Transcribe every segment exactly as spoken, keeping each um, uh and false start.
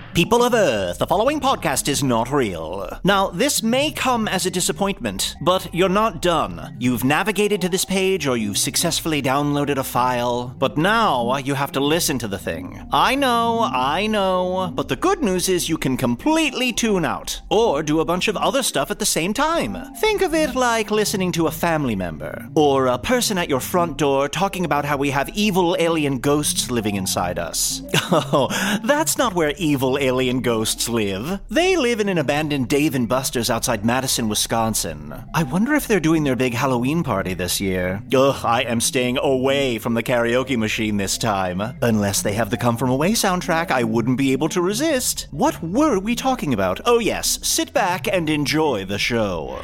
People of Earth, the following podcast is not real. Now, this may come as a disappointment, but you're not done. You've navigated to this page or you've successfully downloaded a file, but now you have to listen to the thing. I know, I know, but the good news is you can completely tune out, or do a bunch of other stuff at the same time. Think of it like listening to a family member, or a person at your front door talking about how we have evil alien ghosts living inside us. Oh, that's not where evil alien ghosts live. They live in an abandoned Dave and Buster's outside Madison, Wisconsin. I wonder if they're doing their big Halloween party this year. Ugh, I am staying away from the karaoke machine this time. Unless they have the Come From Away soundtrack, I wouldn't be able to resist. What were we talking about? Oh yes, sit back and enjoy the show.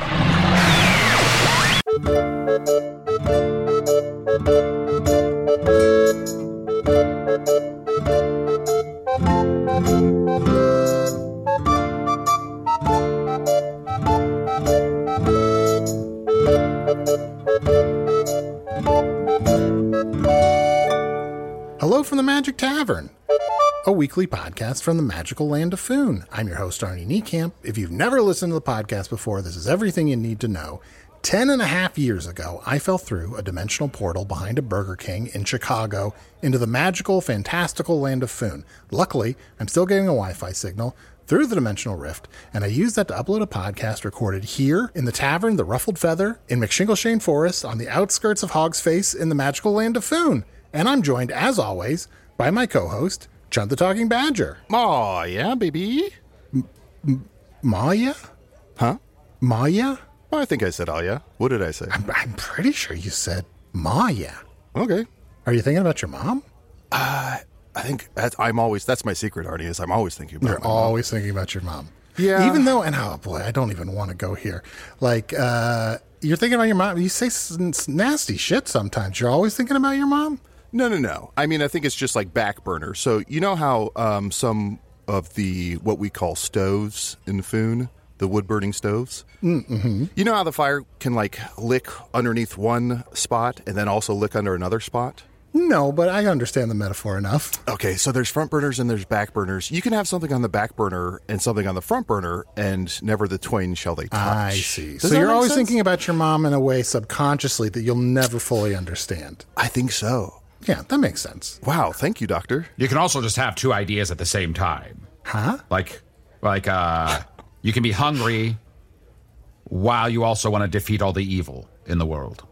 Hello from the Magic Tavern, a weekly podcast from the magical land of Foon. I'm your host, Arnie Niekamp. If you've never listened to the podcast before, this is everything you need to know. Ten and a half years ago, I fell through a dimensional portal behind a Burger King in Chicago into the magical, fantastical land of Foon. Luckily, I'm still getting a Wi-Fi signal through the dimensional rift, and I used that to upload a podcast recorded here in the tavern, the Ruffled Feather, in McShingleshane Forest, on the outskirts of Hog's Face in the magical land of Foon. And I'm joined, as always, by my co-host, Chunt the Talking Badger. Aw, yeah, baby. M- M- Maya? Huh? Maya? Oh, I think I said oh, yeah. What did I say? I'm, I'm pretty sure you said Maya. Okay. Are you thinking about your mom? Uh, I think that's, I'm always, that's my secret, Arnie, is I'm always thinking about You're my always mom. thinking about your mom. Yeah. Even though, and oh boy, I don't even want to go here. Like, uh, you're thinking about your mom. You say s- nasty shit sometimes. You're always thinking about your mom? No, no, no. I mean, I think it's just like back burner. So you know how um, some of the, what we call stoves in Foon, the wood-burning stoves? Mm-hmm. You know how the fire can like lick underneath one spot and then also lick under another spot? No, but I understand the metaphor enough. Okay, so there's front burners and there's back burners. You can have something on the back burner and something on the front burner, and never the twain shall they touch. I see. Does so that you're make always sense? thinking about your mom in a way subconsciously that you'll never fully understand. I think so. Yeah, that makes sense. Wow, thank you, Doctor. You can also just have two ideas at the same time. Huh? Like, like, uh, you can be hungry while you also want to defeat all the evil in the world.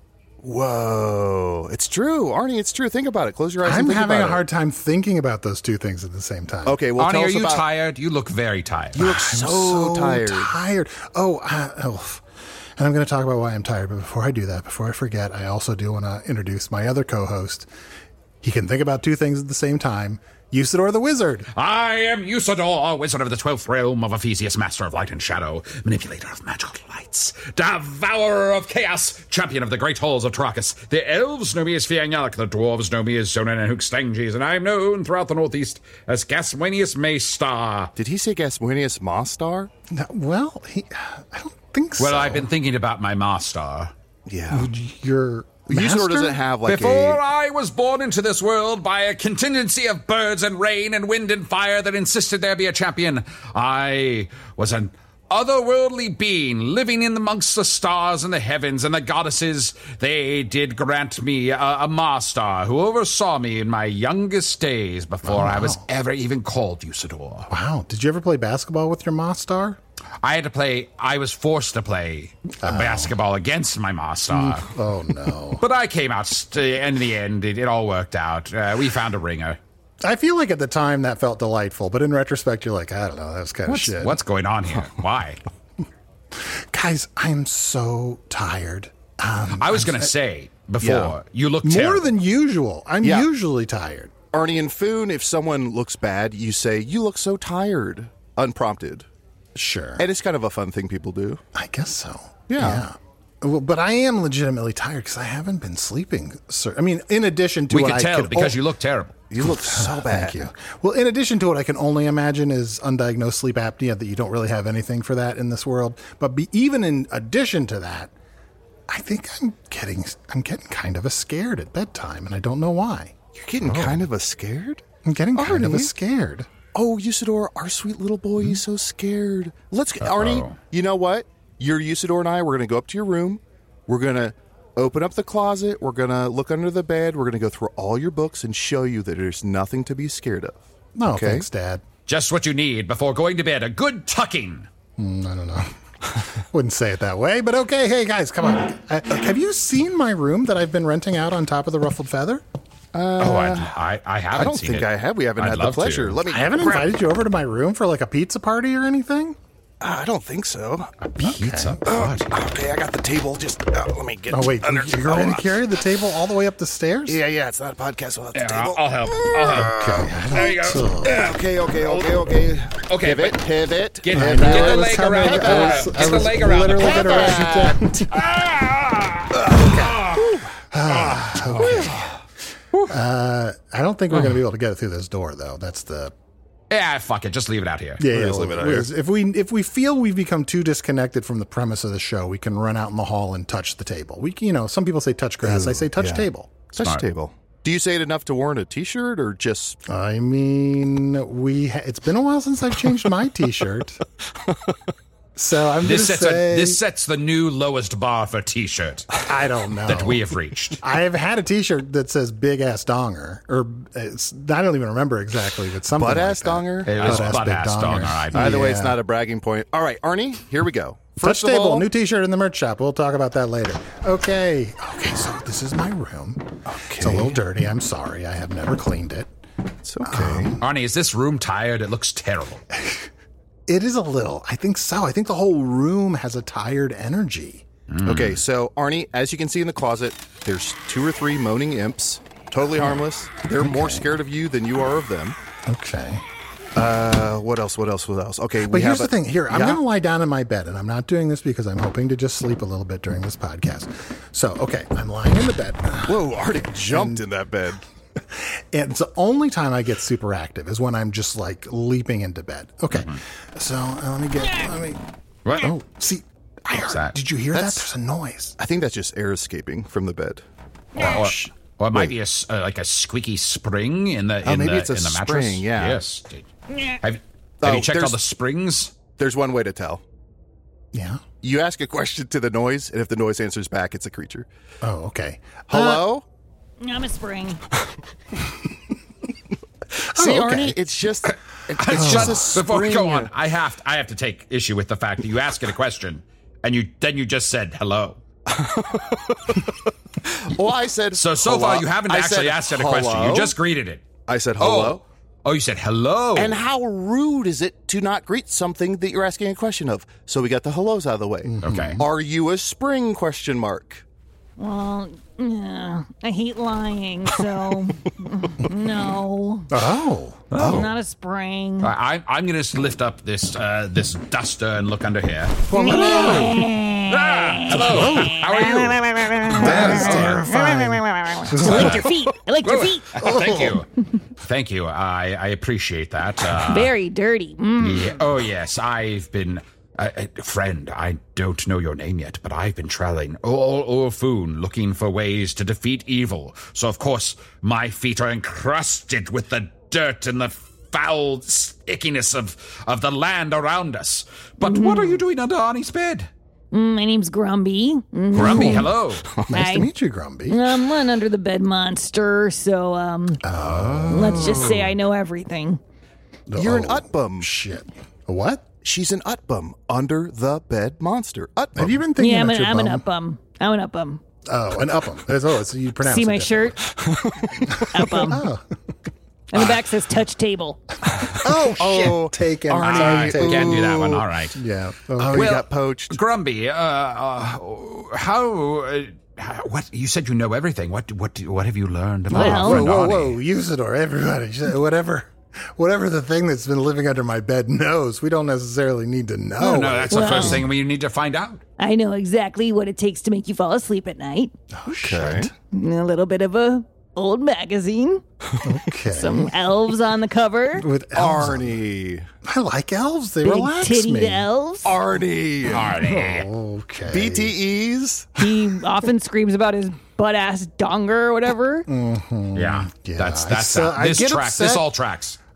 Whoa, it's true, Arnie. It's true. Think about it. Close your eyes. I'm and think having about a it. hard time thinking about those two things at the same time. Okay, well, Arnie, tell are us you about. tired? You look very tired. You look I'm so, so tired. tired. Oh, uh, oh, and I'm going to talk about why I'm tired. But before I do that, before I forget, I also do want to introduce my other co-host. He can think about two things at the same time. Usador the Wizard. I am Usador, wizard of the twelfth realm of Ephesius, master of light and shadow, manipulator of magical lights, devourer of chaos, champion of the great halls of Trakas. The elves know me as Fiangyalak, the dwarves know me as Zonan and Hookstanges, and I am known throughout the northeast as Gaswanius Maystar. Did he say Gaswanius Mostar? No, well, he, I don't think so. Well, I've been thinking about my Master. Yeah. Your Usador master? doesn't have like Before a. I was born into this world by a contingency of birds and rain and wind and fire that insisted there be a champion, I was an otherworldly being living in amongst the stars and the heavens and the goddesses. They did grant me a, a master who oversaw me in my youngest days before Oh, I was wow. ever even called Usador. Wow. Did you ever play basketball with your Mostar? I had to play, I was forced to play uh, basketball against my master. Oh, no. But I came out, st- in the end, it, it all worked out. Uh, we found a ringer. I feel like at the time that felt delightful, but in retrospect, you're like, I don't know, that was kind What's, of shit. what's going on here? Why? Guys, I'm so tired. Um, I was I'm going to s- say before, Yeah. you look more terrible. than usual. I'm Yeah. usually tired. Arnie and Foon, if someone looks bad, you say, you look so tired. Unprompted. Sure. And it's kind of a fun thing people do. I guess so. Yeah. Well, but I am legitimately tired because I haven't been sleeping. Sir. I mean, in addition to We what could I tell could because o- you look terrible. You look so bad. Thank you. Well, in addition to what I can only imagine is undiagnosed sleep apnea, that you don't really have anything for that in this world. But be, even in addition to that, I think I'm getting I'm getting kind of a scared at bedtime, and I don't know why. You're getting kind of a scared? I'm getting kind of a Arnie? scared. Oh, Usador, our sweet little boy, he's so scared. Let's get, Uh-oh. Arnie, you know what? You're Usador and I, we're going to go up to your room. We're going to open up the closet. We're going to look under the bed. We're going to go through all your books and show you that there's nothing to be scared of. No, okay? thanks, Dad. Just what you need before going to bed. A good tucking. Mm, I don't know. Wouldn't say it that way, but okay. Hey, guys, come on. Uh, have you seen my room that I've been renting out on top of the Ruffled Feather? Uh, oh, I, I, I haven't I don't seen think it. I have. We haven't I'd had the love pleasure. to. Let me. I haven't grab- invited you over to my room for like a pizza party or anything? I don't think so. Pizza. Oh, okay, I got the table. Just uh, let me get. Oh, wait. under. You're going to carry the table all the way up the stairs? Yeah, yeah. It's not a podcast without the Yeah, table. I'll, I'll help. I'll help. Okay. There you go. Yeah, okay, okay, okay, okay. Okay, Pivot, but- pivot. Get, I get know, the I was leg coming- around. I the- was- Get I the was leg around. literally the- going to write it down. Uh, I don't think we're going to be able to get it through this door, though. That's the Yeah, fuck it. Just leave it out here. yeah. yeah just leave it out well, here. if we if we feel we've become too disconnected from the premise of the show, we can run out in the hall and touch the table. We, you know, some people say touch grass. I say touch yeah. table. Touch Smart. table. Do you say it enough to warrant a T-shirt, or just? I mean, we. Ha- it's been a while since I've changed my T-shirt, so I'm This going to sets, say a, this sets the new lowest bar for T-shirt I don't know that we have reached. I've had a T-shirt that says "Big Ass Donger," or it's, I don't even remember exactly, but something Butt like ass that. donger? It was Butt-ass butt big ass donger. dong. All right. Either way, it's Yeah. not a bragging point. All right, Arnie, here we go. Touch First of table, all, new T-shirt in the merch shop. We'll talk about that later. Okay, okay. So this is my room. It's a little dirty. I'm sorry. I have never cleaned it. it's okay. Arnie, is this room tired? It looks terrible. It is a little. I think so. I think the whole room has a tired energy. Okay, so Arnie, as you can see in the closet, there's two or three moaning imps. Totally harmless. They're more scared of you than you are of them. Okay. Uh, what else? What else? What else? Okay, we But here's have the a- thing. Here, I'm Yeah? going to lie down in my bed, and I'm not doing this because I'm hoping to just sleep a little bit during this podcast. So, okay, I'm lying in the bed. Whoa, Arnie jumped in that bed. And it's the only time I get super active is when I'm just like leaping into bed. Okay. So uh, let me get, let me, What? oh, see, I heard, that? did you hear That's- that? There's a noise. I think that's just air escaping from the bed. Or, or it might be a, s- uh, like a squeaky spring in the Oh, in maybe the it's a in the mattress. spring, yeah. Yes. Have, have Oh, you checked all there's- the springs? There's one way to tell. Yeah. You ask a question to the noise, and if the noise answers back, it's a creature. Oh, okay. Hello? I'm a spring. See, Oh, okay. Arnie, it's just it's, Shut- it's just a Before we go spring. on, I have to, I have to take issue with the fact that you ask it a question and you then you just said hello. Well, I said So so hello. far you haven't I actually said asked it a question. hello. You just greeted it. I said hello. Oh, oh, you said hello. And how rude is it to not greet something that you're asking a question of? So we got the hellos out of the way. Okay. Are you a spring? Question mark. Well, yeah, I hate lying, so no, Oh. I'm not a spring. I, I'm going to lift up this uh, this duster and look under here. Well, let me Ah, hello. How are you? That is terrifying. I like your feet. I like your feet. Thank you. Thank you. I, I appreciate that. Uh, Very dirty. Mm. yeah. Oh, yes. I've been. Uh, uh, friend, I don't know your name yet, but I've been traveling all over Foon looking for ways to defeat evil. So, of course, my feet are encrusted with the dirt and the foul stickiness of, of the land around us. But what are you doing under Arnie's bed? Mm, my name's Grumby. Mm, Grumby, hello. Nice Hi. to meet you, Grumby. I'm one under the bed monster, so um, let's just say I know everything. You're an Oh, Utbum. Shit. A what? She's an Utbum, under the bed monster. Utbum. Have you been thinking Yeah, I'm about an, your I'm an bum? upum. I'm an upum. Oh, an upum. There's oh, so you pronounce See it my different. shirt? Upum. Oh. And the back says touch table. Oh, shit. Oh, Taken. Arnie. I Taken. can't do that one. All right. Yeah. Oh, Okay. you Well, got poached. Grumby, uh, uh, how, uh, how- what, you said you know everything. What, what, what have you learned about Well- our Whoa, friend whoa, Arnie? whoa, Usador, everybody, sh- whatever, whatever the thing that's been living under my bed knows, we don't necessarily need to know. No, no, that's the Well- first thing we need to find out. I know exactly what it takes to make you fall asleep at night. Okay. A little bit of a old magazine, Okay. some elves on the cover, With elves. on- Arnie. I like elves. They big relax tittied me. elves. Arnie. Arnie. Okay. B T Es. He often screams about his butt ass donger or whatever. Yeah, Yeah, that's I that's so- that. I This get tracks. This upset. all tracks.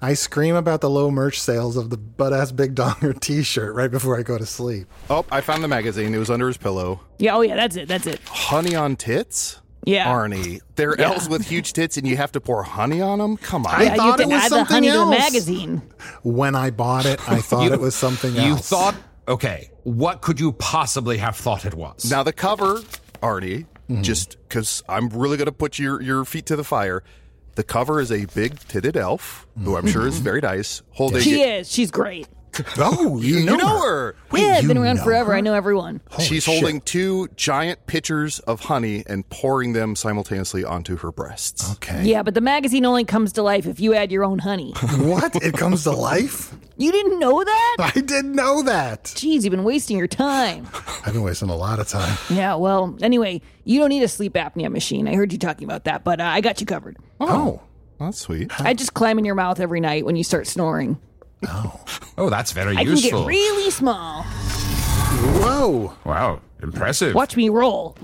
I scream about the low merch sales of the butt-ass Big Donger t-shirt right before I go to sleep. Oh, I found the magazine. It was under his pillow. Yeah, oh yeah, that's it, that's it. Honey on tits? Yeah. Arnie, they're Yeah. elves with huge tits and you have to pour honey on them? Come on. I Yeah, you thought have it to was add the something honey to the else. magazine. When I bought it, I thought it was something else. You thought, okay, what could you possibly have thought it was? Now, the cover, Arnie, just because I'm really going to put your, your feet to the fire, the cover is a big-titted elf, who I'm sure is very nice, holding She it. is. She's great. Oh, you, You know, know her. her. Wait, yeah, I've you been around know forever. her? I know everyone. Holy She's shit. holding two giant pitchers of honey and pouring them simultaneously onto her breasts. Okay. Yeah, but the magazine only comes to life if you add your own honey. What? It comes to life? You didn't know that? I didn't know that. Jeez, you've been wasting your time. I've been wasting a lot of time. Yeah, well, anyway, you don't need a sleep apnea machine. I heard you talking about that, but uh, I got you covered. Oh. That's sweet. I just climb in your mouth every night when you start snoring. Oh, that's very I can useful. get really small. Whoa. Wow, impressive. Watch me roll.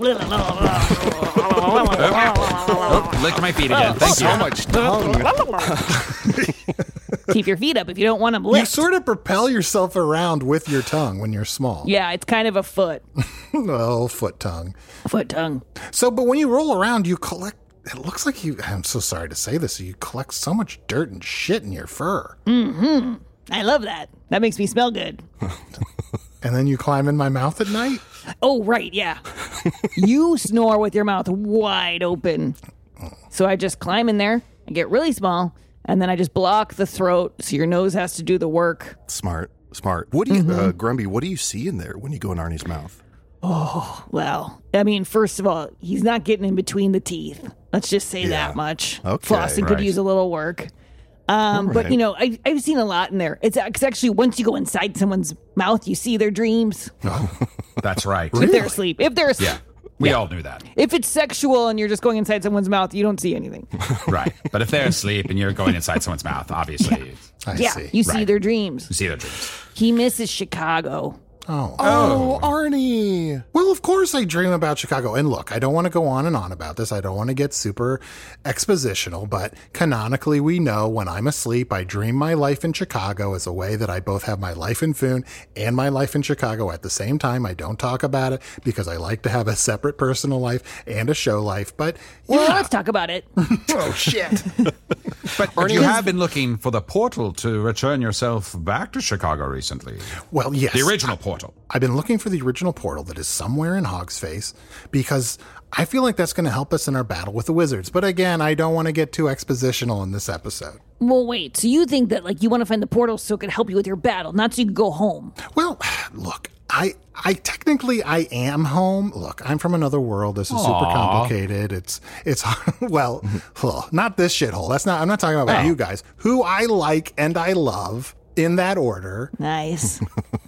Oh, lick my feet again. Thank So you. much tongue. Keep your feet up if you don't want them You licked. sort of propel yourself around with your tongue when you're small. Yeah, it's kind of a foot. Oh, foot tongue. Foot tongue. So, but when you roll around, you collect, it looks like you, I'm so sorry to say this, you collect so much dirt and shit in your fur. I love that. That makes me smell good. And then you climb in my mouth at night? Oh, right, yeah. You snore with your mouth wide open. So I just climb in there, I get really small, and then I just block the throat so your nose has to do the work. Smart. Smart. What do you, uh, Grumby, what do you see in there when you go in Arnie's mouth? Well, I mean, first of all, he's not getting in between the teeth. Let's just say Yeah. that much. Okay, Flossing could right. use a little work. Um, But, right. you know, I, I've seen a lot in there. It's, it's actually, once you go inside someone's mouth, you see their dreams. That's right. If they're asleep. If they're asleep. Yeah, we all knew that. If it's sexual and you're just going inside someone's mouth, you don't see anything. Right. But if they're asleep and you're going inside someone's mouth, obviously, I yeah, see. you see Right. their dreams. you see their dreams. He misses Chicago. Oh. Oh, Arnie. Well, of course I dream about Chicago. And look, I don't want to go on and on about this. I don't want to get super expositional, but canonically we know when I'm asleep, I dream my life in Chicago as a way that I both have my life in Foon and my life in Chicago at the same time. I don't talk about it because I like to have a separate personal life and a show life, but yeah. Well, let's talk about it. Oh, shit. But, but you have been looking for the portal to return yourself back to Chicago recently. Well, yes. The original portal. I've been looking for the original portal that is somewhere in Hog's Face because I feel like that's going to help us in our battle with the wizards. But again, I don't want to get too expositional in this episode. Well, wait. So you think that, like, you want to find the portal so it can help you with your battle, not so you can go home? Well, look, I I technically I am home. Look, I'm from another world. This is super complicated. It's it's well, ugh, not this shithole. That's not. I'm not talking about Oh. you guys, who I like and I love in that order. Nice.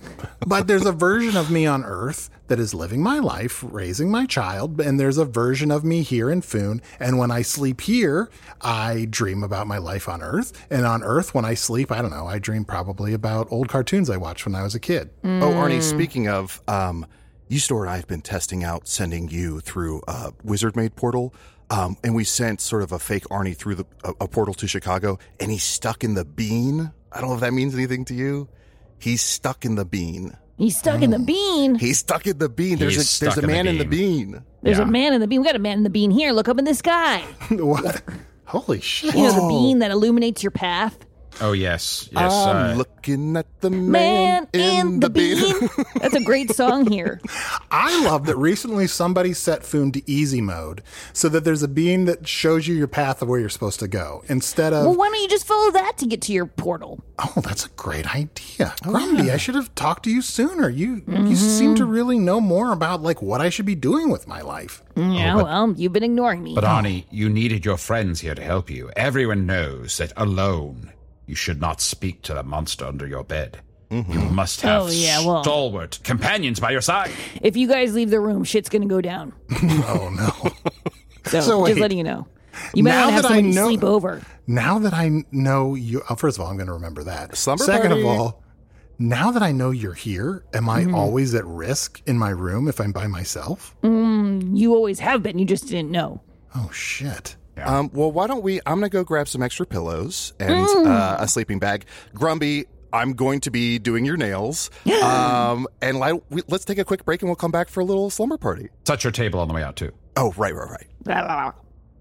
But there's a version of me on Earth that is living my life, raising my child, and there's a version of me here in Foon. And when I sleep here, I dream about my life on Earth. And on Earth, when I sleep, I don't know, I dream probably about old cartoons I watched when I was a kid. Oh, Arnie, speaking of, um, Usador and I have been testing out sending you through a wizard-made portal. Um, and we sent sort of a fake Arnie through the, a, a portal to Chicago, and he's stuck in the bean. I don't know if that means anything to you. He's stuck in the bean. He's stuck in the bean. He's stuck in the bean. There's He's a there's stuck a in the man in the bean. bean. There's Yeah. a man in the bean. We got a man in the bean here. Look up in the sky. What? Holy shit. You know, the bean that illuminates your path. Oh, yes. Yes. I'm uh, looking at the Man, man, in the bean. That's a great song here. I love that recently somebody set Foon to easy mode so that there's a beam that shows you your path of where you're supposed to go instead of, Well, why don't you just follow that to get to your portal? oh, that's a great idea. Grumpy, I should have talked to you sooner. You you seem to really know more about like what I should be doing with my life. Yeah, well, you've been ignoring me. But Arnie, you needed your friends here to help you. Everyone knows that alone you should not speak to the monster under your bed. You must have Oh, yeah, well- stalwart companions by your side. If you guys leave the room, shit's gonna go down. Oh no. So, So just wait. letting you know. You might Now want to have that I somebody know- sleep over. Now that I know you, oh, first of all, I'm going to remember that. Slumber Second party. of all, now that I know you're here, am I always at risk in my room if I'm by myself? You always have been. You just didn't know. Oh shit. yeah. Um, well, why don't we? I'm going to go grab some extra pillows and mm. uh, a sleeping bag. Grumby, I'm going to be doing your nails. um, and li- we, let's take a quick break and we'll come back for a little slumber party. Touch your table on the way out, too. Oh, right, right, right.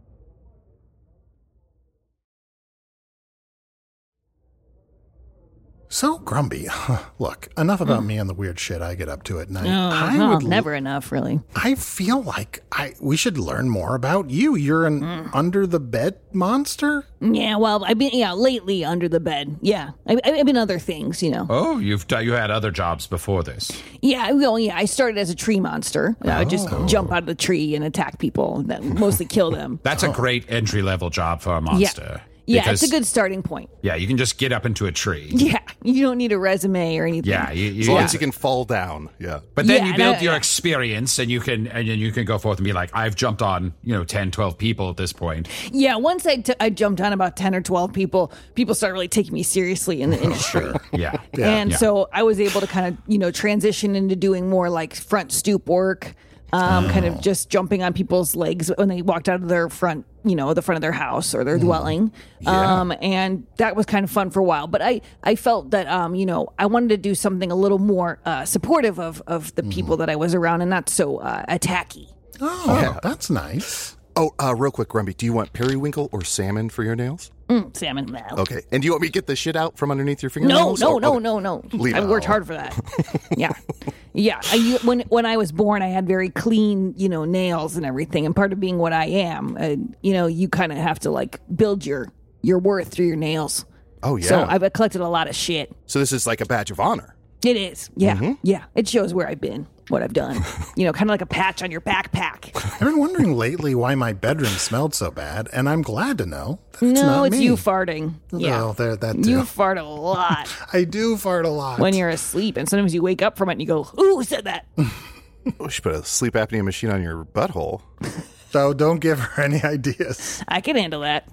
So, Grumby, look, enough about mm. me and the weird shit I get up to at night. Oh, I well, would never l- enough, really. I feel like I we should learn more about you. You're an mm. under-the-bed monster? Yeah, well, I've been, yeah, lately under the bed. Yeah, I, I've been other things, you know. Oh, you've you had other jobs before this. Yeah, well, yeah, I started as a tree monster. I would just Oh. jump out of the tree and attack people, and then mostly kill them. That's Oh. a great entry-level job for a monster. Yeah. Yeah, because, it's a good starting point. Yeah, you can just get up into a tree. Yeah, you don't need a resume or anything. Yeah, you, you, As long yeah. as you can fall down, yeah. But then Yeah, you build no, your yeah. experience, and you can and then you can go forth and be like, I've jumped on, you know, ten, twelve people at this point. Yeah, once I, t- I jumped on about ten or twelve people, people started really taking me seriously in the industry. Yeah. And Yeah. so I was able to kind of, you know, transition into doing more like front stoop work, um, kind of just jumping on people's legs when they walked out of their front, you know, the front of their house or their dwelling. Yeah. Um, and that was kind of fun for a while. But I, I felt that, um, you know, I wanted to do something a little more uh, supportive of, of the people that I was around and not so uh, attacky. Oh, yeah. That's nice. Oh, uh, real quick, Grumby, do you want periwinkle or salmon for your nails? Mm, salmon. No. Okay. And do you want me to get the shit out from underneath your No, fingernails? no, Or- no, okay. no, no. Leave I it worked all. hard for that. Yeah, yeah. I, when when I was born, I had very clean, you know, nails and everything. And part of being what I am, uh, you know, you kind of have to like build your your worth through your nails. Oh, yeah. So I've collected a lot of shit. So this is like a badge of honor. It is, yeah, Mm-hmm. yeah. It shows where I've been, what I've done. You know, kind of like a patch on your backpack. I've been wondering lately why my bedroom smelled so bad, and I'm glad to know that it's no, not it's me. you farting. Yeah, Oh, there, that too. you fart a lot I do fart a lot. when you're asleep, and sometimes you wake up from it and you go, "Ooh, who said that?" We should put a sleep apnea machine on your butthole. So don't give her any ideas. I can handle that.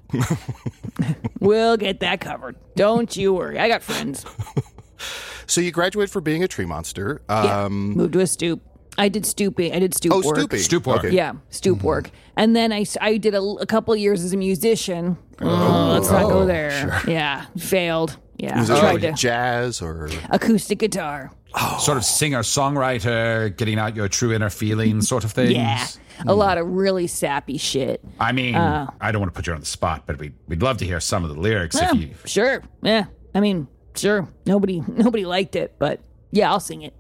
We'll get that covered. Don't you worry. I got friends. So you graduated for being a tree monster. Yeah. Um, Moved to a stoop. I did stooping. I did stoop oh, work. stooping. Stoop work. Okay. Yeah, stoop work. And then I, I did a, a couple of years as a musician. Oh, let's not go there. Yeah, failed. Yeah, Was it tried like to. jazz or? Acoustic guitar. Sort of singer songwriter, getting out your true inner feelings, sort of things. Yeah, a lot of really sappy shit. I mean, Uh. I don't want to put you on the spot, but we'd we'd love to hear some of the lyrics Yeah, if you. sure. Yeah, I mean, sure. Nobody nobody liked it, but yeah, I'll sing it.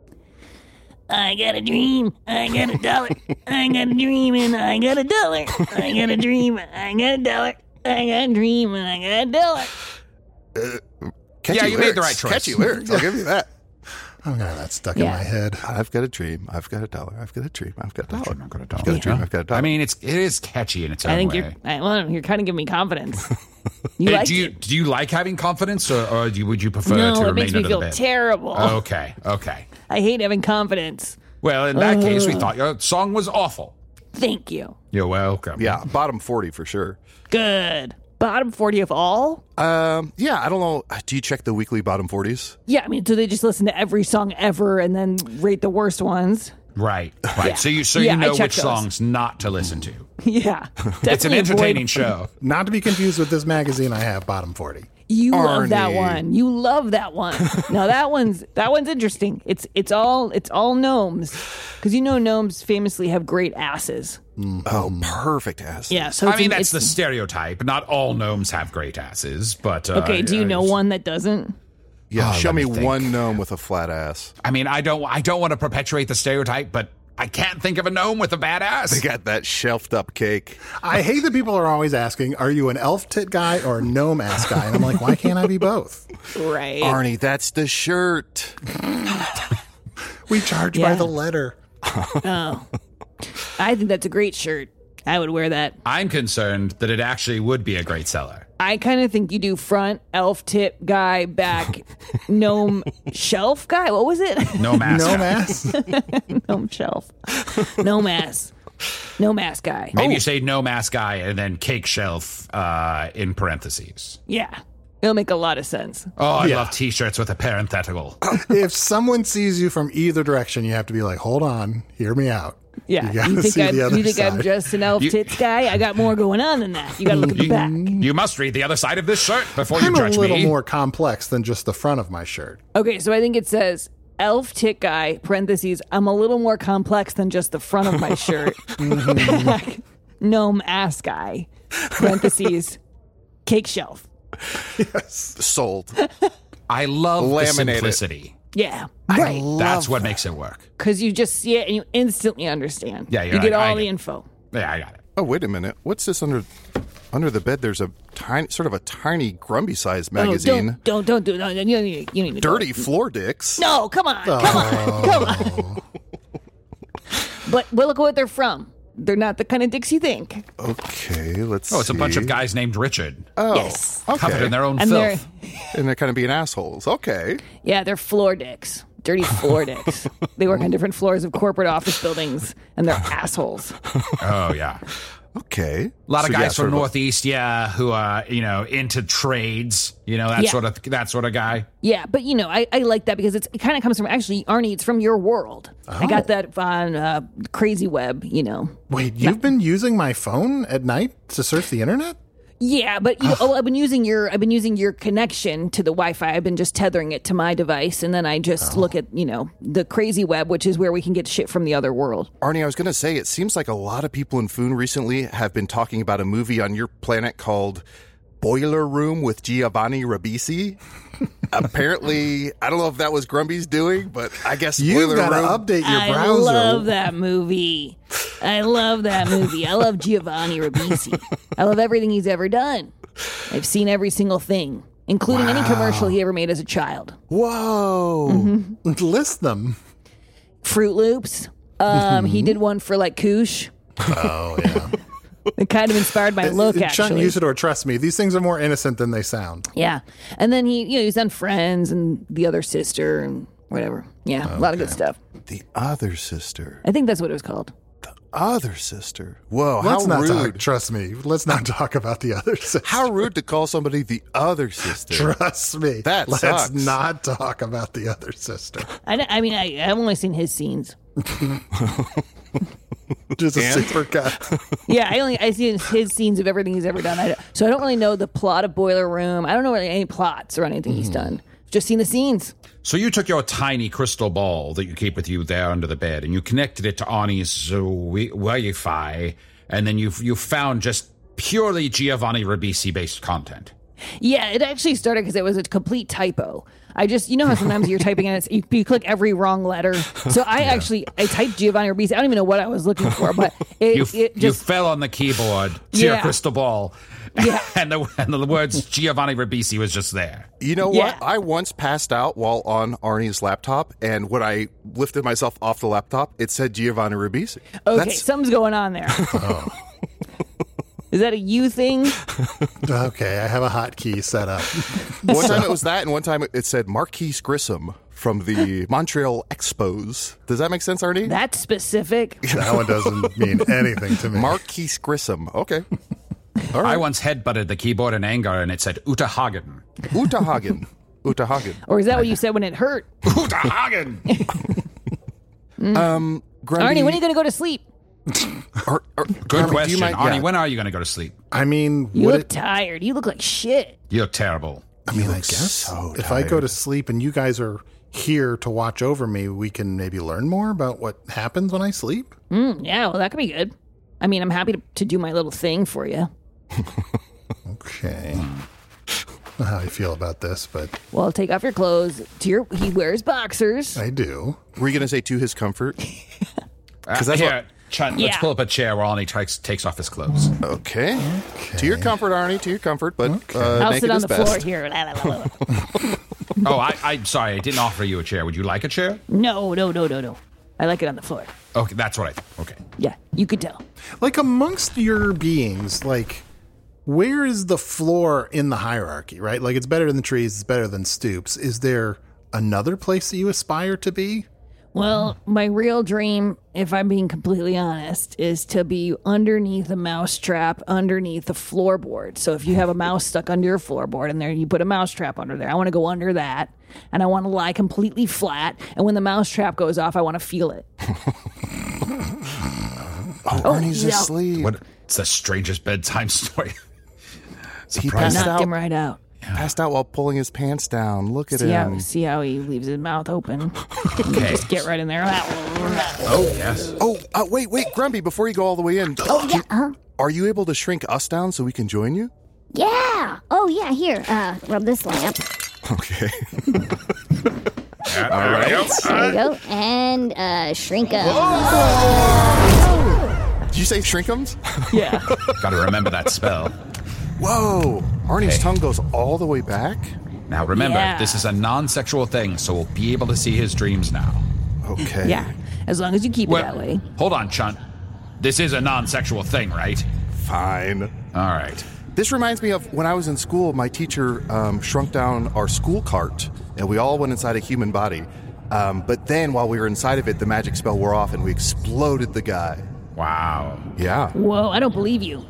I got a dream, I got a dollar. I got a dream and I got a dollar. I got a dream, I got a dollar. I got a dream and I got a dollar. Catchy Yeah, you lyrics. made the right choice. Catchy lyrics. I'll give you that. I'm gonna have that stuck Yeah. in my head. I've got a dream. I've got a dollar. I've got a dream. I've got a dollar. I've got a dollar. I've got a dream. I've got a dollar. I mean, it's it is catchy in its own I think way. you're. I, well, you're kind of giving me confidence. You Hey, like do you it? do you like having confidence, or, or do you, would you prefer No, to it remain makes me under feel the bed? terrible. Okay, okay. I hate having confidence. Well, in that case, we thought your song was awful. Thank you. You're welcome. yeah, bottom forty for sure. Good. Bottom forty of all? Um, yeah, I don't know. Do you check the weekly bottom forties? Yeah, I mean, do they just listen to every song ever and then rate the worst ones? Right, right. Yeah. So you so Yeah, you I know check which those. songs not to listen to. Yeah. It's an definitely entertaining avoid- show. Not to be confused with this magazine I have, Bottom forty. You love that Arnie. one. You love that one. Now that one's that one's interesting. It's it's all it's all gnomes, because you know gnomes famously have great asses. Oh, perfect ass. Yeah. So I it's mean, an- that's the it's- stereotype. Not all gnomes have great asses, but uh, okay. Do you know uh, one that doesn't? Yeah, Oh, show let me, me think. one gnome with a flat ass. I mean, I don't I don't want to perpetuate the stereotype, but I can't think of a gnome with a bad ass. They got that shelved up cake. I hate that people are always asking, are you an elf tit guy or a gnome ass guy? And I'm like, why can't I be both? Right. Arnie, that's the shirt. We charge Yeah. by the letter. Oh, I think that's a great shirt. I would wear that. I'm concerned that it actually would be a great seller. I kind of think you do front elf tip guy, back gnome shelf guy. What was it? No mask. Gnome ass? Gnome shelf. Gnome ass. Gnome ass guy. Maybe Oh, you say no mask guy and then cake shelf uh, in parentheses. yeah. It'll make a lot of sense. Oh, I Yeah. love T-shirts with a parenthetical. If someone sees you from either direction, you have to be like, hold on, hear me out. Yeah. You gotta You think, see I'm, the other you think I'm side. just an elf You- tits guy? I got more going on than that. You got to look at the back. You must read the other side of this shirt before you I'm a judge little me. more complex than just the front of my shirt. Okay, so I think it says elf tit guy, parentheses, I'm a little more complex than just the front of my shirt. Gnome ass guy, parentheses, cake shelf. Sold. I love the Laminate it. simplicity. Yeah, right. That's what makes it work. Because you just see it and you instantly understand. Yeah, you're you get right. I all the get- info. Yeah, I got it. Oh, wait a minute. What's this under under the bed? There's a tiny, sort of a tiny Grumby-sized Oh, magazine. don't, don't, don't do it. No, you, you, need- you need to Dirty go. floor dicks. No, come on, come on, come on. But well, look what they're from. They're not the kind of dicks you think. Okay, let's Oh, it's a see. bunch of guys named Richard. Oh, Yes. Covered in their own And they're, filth. and they're kind of being assholes. Okay. yeah, they're floor dicks. Dirty floor dicks. They work on different floors of corporate office buildings, and they're assholes. Oh, yeah. Okay. A lot of So, guys yeah, from sort of a- Northeast, yeah, who are, you know, into trades, you know, that Yeah. sort of that sort of guy. Yeah, but you know, I, I like that because it's, it kind of comes from, actually, Arnie, it's from your world. I got that on uh, Crazy Web, you know. Wait, you've been using my phone at night to surf the internet? Yeah, but you know, oh, I've been using your I've been using your connection to the Wi-Fi. I've been just tethering it to my device, and then I just look at, you know, the Crazy Web, which is where we can get shit from the other world. Arnie, I was going to say, it seems like a lot of people in Foon recently have been talking about a movie on your planet called Boiler Room with Giovanni Ribisi. Apparently, I don't know if that was Grumby's doing, but I guess You've Boiler got to Room. update your I browser. love that movie. I love that movie. I love Giovanni Ribisi. I love everything he's ever done. I've seen every single thing, including any commercial he ever made as a child. Whoa. Mm-hmm. List them. Fruit Loops. Um, he did one for like Koosh. Oh, yeah. It kind of inspired my look, Chuck actually. Usador, trust me, these things are more innocent than they sound. Yeah. And then he, you know, he's done Friends and The Other Sister and whatever. Yeah, a lot of good stuff. The other sister. I think that's what it was called. Other sister. Whoa, Let's how not rude. talk. Trust me. Let's not talk about the other sister. How rude to call somebody the other sister. Trust me. That Let's sucks. not talk about the other sister. I, I mean, I, I've only seen his scenes. Just a And? super cut. Yeah, I only I see his scenes of everything he's ever done. I don't- so I don't really know the plot of Boiler Room. I don't know really any plots or anything he's done. Just seen the scenes. So you took your tiny crystal ball that you keep with you there under the bed, and you connected it to Arnie's uh, wi- Wi-Fi, and then you you found just purely Giovanni Ribisi based content. Yeah, it actually started because it was a complete typo. I just, you know how sometimes you're typing and it's, you, you click every wrong letter. So I actually, I typed Giovanni Ribisi. I don't even know what I was looking for, but it, You, it you just, fell on the keyboard to your Yeah. crystal ball, Yeah. and the and the words Giovanni Ribisi was just there. You know Yeah. what? I once passed out while on Arnie's laptop, and when I lifted myself off the laptop, it said Giovanni Ribisi. okay, That's, something's going on there. Is that a you thing? Okay, I have a hotkey set up. one time it was that, and one time it said Marquise Grissom from the Montreal Expos. Does that make sense, Arnie? That's specific. That one doesn't mean anything to me. Marquise Grissom. Okay. All I right. once headbutted the keyboard in anger, and it said Uta Hagen. Uta Hagen. Uta Hagen. Or is that what you said when it hurt? Uta Hagen. Um, Grundy, Arnie, when are you going to go to sleep? Ar- Ar- Good Arnie, do you question, mind- Arnie. yeah. When are you going to go to sleep? I mean, You would look it? tired. You look like shit. You look terrible. I mean, I look guess so if I go tired. to sleep and you guys are here to watch over me, we can maybe learn more about what happens when I sleep. Mm, yeah, well, that could be good. I mean, I'm happy to, to do my little thing for you. Okay. I don't know how I feel about this, but Well, take off your clothes. To your, he wears boxers. I do. Were you going to say to his comfort? Because that's here, what- Chun, Yeah. let's pull up a chair where Arnie takes, takes off his clothes. Okay. To your comfort, Arnie. To your comfort, but uh, I'll make sit it on his the best. floor here. La, la, la, la. Oh, I, I'm sorry. I didn't offer you a chair. Would you like a chair? No, no, no, no, no. I like it on the floor. Okay, that's what I thought. Okay. Yeah, you could tell. Like amongst your beings, like where is the floor in the hierarchy, right? Like it's better than trees, it's better than stoops. Is there another place that you aspire to be? Well, my real dream, if I'm being completely honest, is to be underneath a mouse trap underneath the floorboard. So if you have a mouse stuck under your floorboard and there you put a mouse trap under there, I want to go under that and I want to lie completely flat. And when the mouse trap goes off, I want to feel it. Oh, Arnie's yeah. asleep. What? It's the strangest bedtime story. He passed Knocked out, him right out. passed out while pulling his pants down. Look at See how, him. see how he leaves his mouth open? Okay. Just get right in there. Oh, yes. Oh, uh, wait, wait, Grumpy, before you go all the way in. Oh, yeah, uh-huh. Are you able to shrink us down so we can join you? Yeah. Oh, yeah, here. Uh, rub this lamp. Okay. All right. There you go. And, uh, shrink up. Did you say shrinkums? Yeah. Gotta remember that spell. Whoa. Arnie's Okay. tongue goes all the way back? Now remember, Yeah. this is a non-sexual thing, so we'll be able to see his dreams now. Okay. Yeah. As long as you keep Well, it that way. hold on, Chunt. This is a non-sexual thing, right? Fine. All right. This reminds me of when I was in school, my teacher um, shrunk down our school cart, and we all went inside a human body. Um, but then while we were inside of it, the magic spell wore off, and we exploded the guy. Wow. Yeah. Whoa, I don't believe you.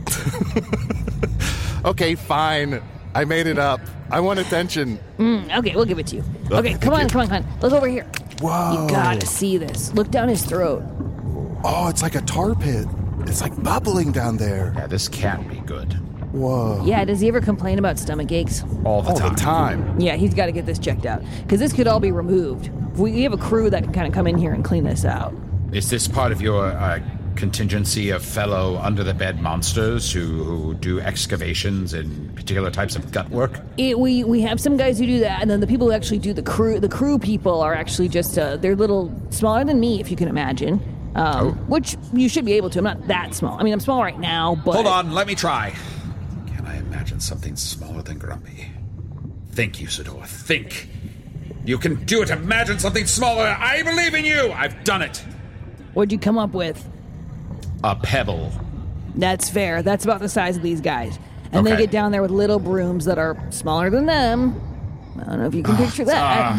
Okay, fine. I made it up. I want attention. Mm, okay, we'll give it to you. Oh, Okay, thank come on, you. come on, come on. Look over here. Whoa. You gotta see this. Look down his throat. Oh, it's like a tar pit. It's like bubbling down there. Yeah, this can't be good. Whoa. Yeah, does he ever complain about stomach aches? All the All time. the time. Yeah, he's got to get this checked out. Because this could all be removed. We have a crew that can kind of come in here and clean this out. Is this part of your uh, contingency of fellow under-the-bed monsters who, who do excavations in particular types of gut work? It, we we have some guys who do that, and then the people who actually do the crew, the crew people are actually just, uh, they're little smaller than me, if you can imagine. Um, Oh. Which you should be able to. I'm not that small. I mean, I'm small right now, but... Hold on, let me try. Can I imagine something smaller than Grumpy? Think, Usador, think. You can do it. Imagine something smaller. I believe in you. I've done it. What'd you come up with? A pebble. That's fair. That's about the size of these guys. And they Okay. get down there with little brooms that are smaller than them. I don't know if you can picture that.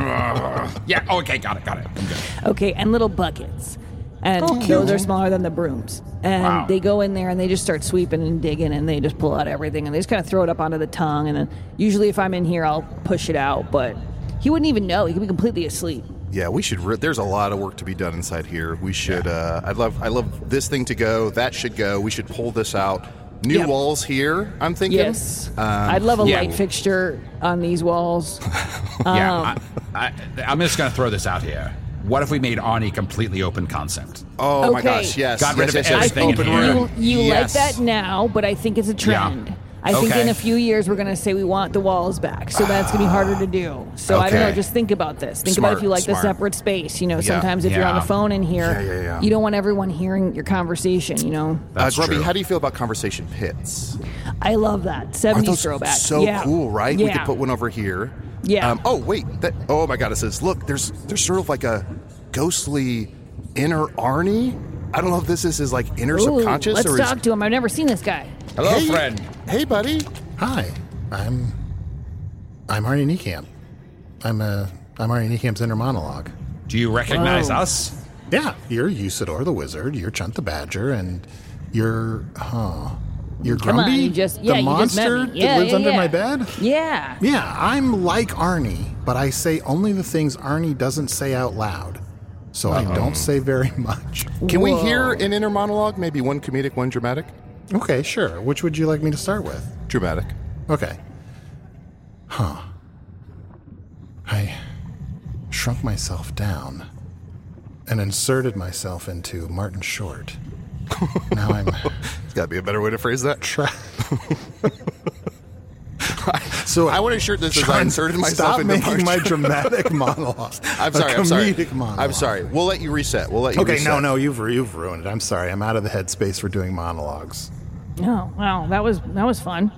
Yeah, okay, got it, got it. I'm good. Okay, and little buckets. And those are smaller than the brooms. And Wow. they go in there and they just start sweeping and digging and they just pull out everything and they just kind of throw it up onto the tongue. And then usually if I'm in here, I'll push it out. But he wouldn't even know. He could be completely asleep. Yeah, we should. Re- there's a lot of work to be done inside here. We should. Uh, I'd love. I love this thing to go. That should go. We should pull this out. New Yep. walls here. I'm thinking. Yes. Um, I'd love a yeah. light fixture on these walls. Yeah, I, I, I'm just going to throw this out here. What if we made Arnie completely open concept? Oh my Okay. gosh! Yes. Got rid yes, of yes, yes. everything in Open here. room. You, you Yes. like that now, but I think it's a trend. Yeah. I think Okay. in a few years we're going to say we want the walls back, so that's going to be harder to do. So I don't know, Okay. just think about this. Think Smart, about if you like smart. the separate space. You know, sometimes if you're on Yeah. the phone in here, Yeah, yeah, yeah. you don't want everyone hearing your conversation, you know? Uh, That's Grubby, true. how do you feel about conversation pits? I love that. Aren't seventies those throwback. so yeah. cool, right? We Yeah. could put one over here. Yeah. Um, oh wait. That, oh my God! It says, look. There's there's sort of like a ghostly inner Arnie. I don't know if this is his like inner Ooh, subconscious let's or talk his. to him. I've never seen this guy. Hello, Hey, friend. Hey, buddy. Hi, I'm I'm Arnie Niekamp. I'm a I'm Arnie Niecamp's inner monologue. Do you recognize Whoa. us? Yeah, you're Usador the wizard. You're Chunt the badger, and you're huh? You're Come Grumpy, on, you just yeah, the you just met monster me. Yeah, that lives yeah, under yeah. my bed. Yeah. Yeah, I'm like Arnie, but I say only the things Arnie doesn't say out loud. So I don't say very much. Can we Whoa. hear an inner monologue? Maybe one comedic, one dramatic. Okay, sure. Which would you like me to start with? Dramatic. Okay. Huh. I shrunk myself down and inserted myself into Martin Short. Now I'm There's got to be a better way to phrase that. tra- So I want to shirt this as I John, inserted myself stop into making Martin my Short. dramatic monologue. I'm sorry. A I'm sorry. comedic monologue. I'm sorry. We'll let you reset. We'll let you Okay, reset. no, no, you've you've ruined it. I'm sorry. I'm out of the headspace for doing monologues. Oh, wow. That was that was fun.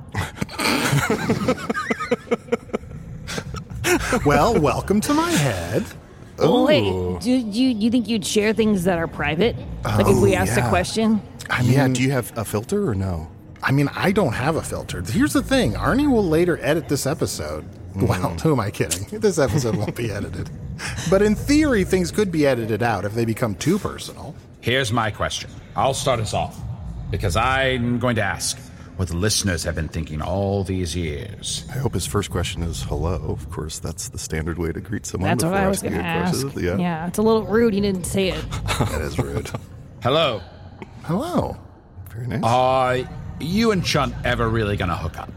Well, welcome to my head. Oh, wait. Do you do you think you'd share things that are private? Like if we asked yeah. a question? I mean, Yeah. Do you have a filter or no? I mean, I don't have a filter. Here's the thing. Arnie will later edit this episode. Well, who am I kidding? This episode won't be edited. But in theory, things could be edited out if they become too personal. Here's my question. I'll start us off, because I'm going to ask what the listeners have been thinking all these years. I hope his first question is hello. Of course, that's the standard way to greet someone. That's what before I was asking going to a ask. question. Yeah. yeah, it's a little rude. You didn't say it. That is rude. Hello. Hello. Very nice. Are you and Chunt ever really going to hook up?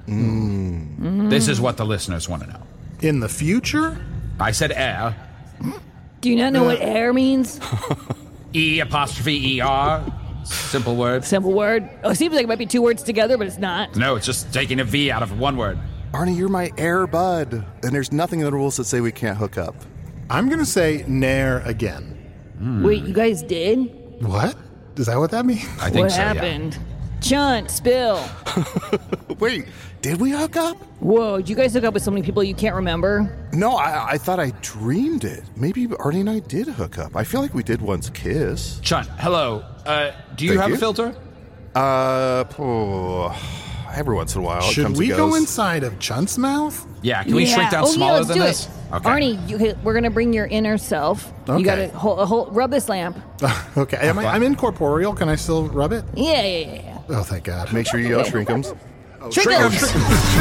Mm. This is what the listeners want to know. In the future? I said air. Do you not know what air means? E apostrophe E R. Simple word. Simple word. Oh, it seems like it might be two words together, but it's not. No, it's just taking a V out of one word. Arnie, you're my air bud. And there's nothing in the rules that say we can't hook up. I'm going to say nair again. Mm. Wait, you guys did? What? Is that what that means? I think What so, happened? Chunt, spill. Wait, did we hook up? Whoa, did you guys hook up with so many people you can't remember? No, I, I thought I dreamed it. Maybe Arnie and I did hook up. I feel like we did once kiss. yeah. Chunt, hello. Uh, do you Thank have you. a filter? Uh, oh, every once in a while it Should comes we and go goes. inside of Chunt's mouth? Yeah, can we Yeah. shrink down oh, yeah, smaller let's than do this? It. Okay. Arnie, you, we're going to bring your inner self. Okay. You got to hold, hold, rub this lamp. Okay. Am I, I'm incorporeal. Can I still rub it? Yeah, yeah, yeah. yeah. Oh, thank God. Make sure you yell shrinkums. Shrinkums.